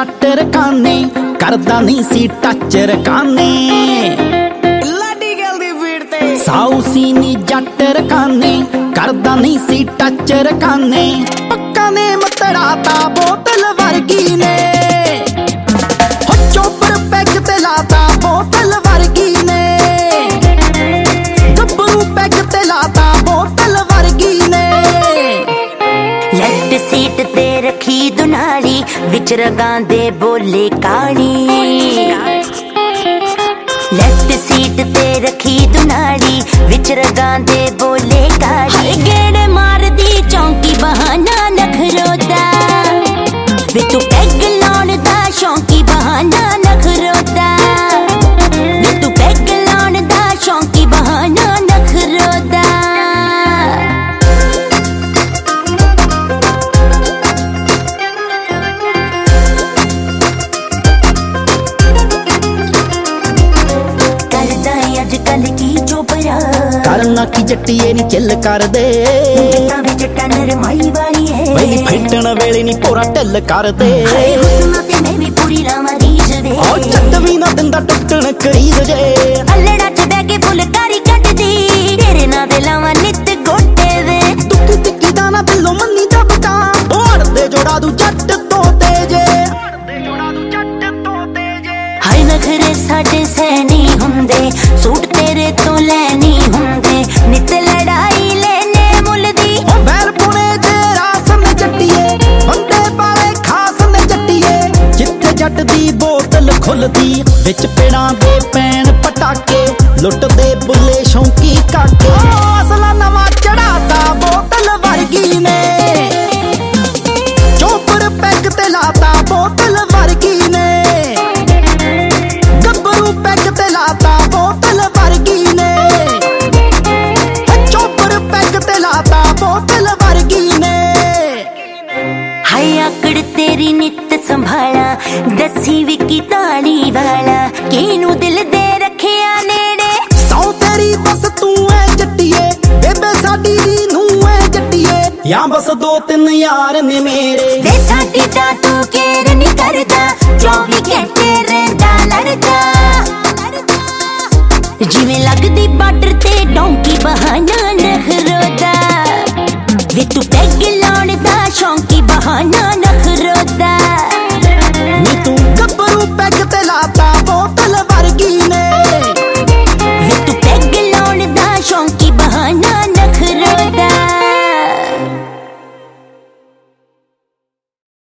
जट रकाने करदा नहीं सी टच रकाने साउसी नी जट रकाने करदा नहीं सी टच रकाने पक्का ने मतड़ाता बोतल वर्गी ने हो चोपर पैग ते लाता बोतल वर्गी ने गब्बरू पैग ते लाता बोतल वर्गी ने लेफ्ट सीट ते रखी दुनाली विच रगां दे बोले कहानी लेफ्ट सीट ते रखी दुनाली विच रगां दे बोले कहानी गेड़े मार दी चौंकी बहाना नखरोदा वे तू पैग लाउण दा शौंकी बहाना नखरोदा वे तू पैग लाउण दा शौंकी बहाना नखरोदा अजकल की चोपरा करना की जट्टिए नी चिल कर दे जट्टा नरमाई वाली है वेली फिटण वेले नी पूरा ढिल कर दे हुस्न ते मैं भी पूरी लावां रीज वे ओ जट भी ना दिंदा टुटण करीज जे अल्लड़ा च बैठ के फुलकारी कटदी तेरे नां दे लावां नित गोटे वे तुकी तिकी दा ना दिलों मन्नी दबका ओड़ दे जोड़ा दू जट तो तेजे हाय नखरे साडे सैनी हुंदे सूट तेरे तो लैनी हुंदे नित लड़ाई लेने मुलदी ओ बैल पुणे जे रासन जट्टिए बंदे पाले खास ने जट्टिए जिथे जट दी बोतल खुलदी विच पेड़ां दे पैण पटाके लुट दे बुले शौंकी काके असला नवा चढ़ाता बोतल वर्गी ने चोपर पैग ते लाता बोतल वर्गी ने गब्बरू पैग ते लाता बोतल वर्गी ने चोपर पैग ते लाता बोतल वर्गी ने हाय आकड़ तेरी नित संभाला दसी विकी ताली वाला किनू दिल दे रखिया नेड़े सौ तेरी बस तू है जट्टिए बेबे साडी दी नू है जट्टिए या बस दो तीन यार ने मेरे वे साडी दा तू केयर नहीं करदा 24 घंटे रहंदा लड़दा जिवें लगदी बार्डर ते डोंकी बहाना नखरोदा वे तू पैग लाउण दा शौंकी बहाना नखरोदा नी तू गब्बरू पैग ते लाता बोतल वर्गी ने वे तू पैग लाउण दा शौंकी बहाना नखरोदा